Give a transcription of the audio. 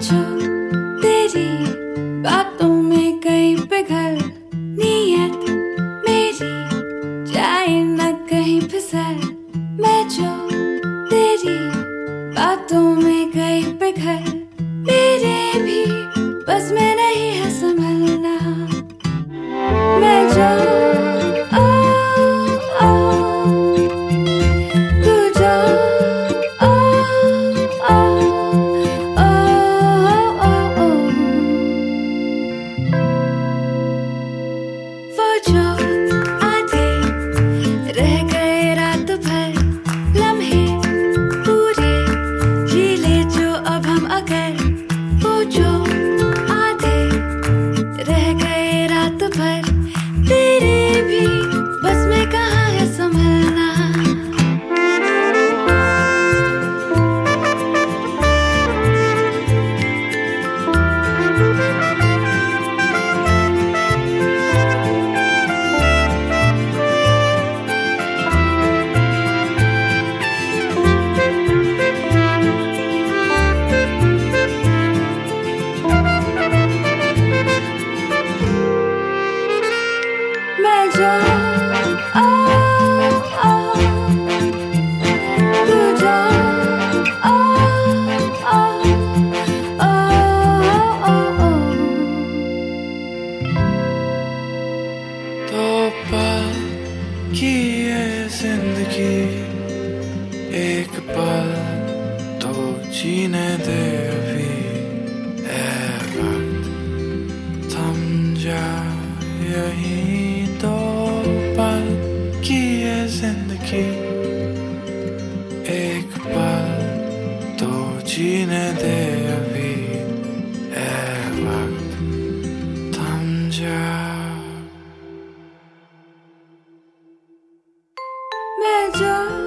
जो तेरी बातों में कहीं पिघल, नीयत मेरी जाए न कहीं फिसल। मैं जो तेरी बातों में कहीं पिघल, मेरे भी बस में नहीं है संभलना। मैं जो तू जो वो जो आधे रह गए रात भर, लम्हे पूरे जी ले जो अब हम अगर। वो जो आधे रह गए रात भर, तेरे भी बस में कहाँ है संभलना। मैं जो तू जो तो पल की ये जिंदगी, एक पल तो जीने दे अभी। ऐ वक्त थम जा यहीं, तो पल की ये जिंदगी, एक पल तो जीने दे अभी। ऐ वक्त थम जा। मैं जो